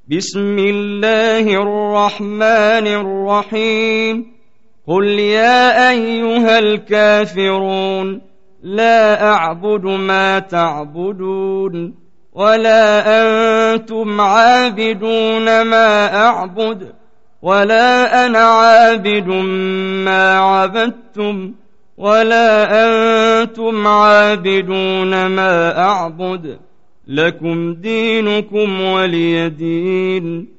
بسم الله الرحمن الرحيم قل يا أيها الكافرون لا أعبد ما تعبدون ولا أنتم عابدون ما أعبد ولا أنا عابد ما عبدتم ولا أنتم عابدون ما أعبد لكم دينكم ولي دين.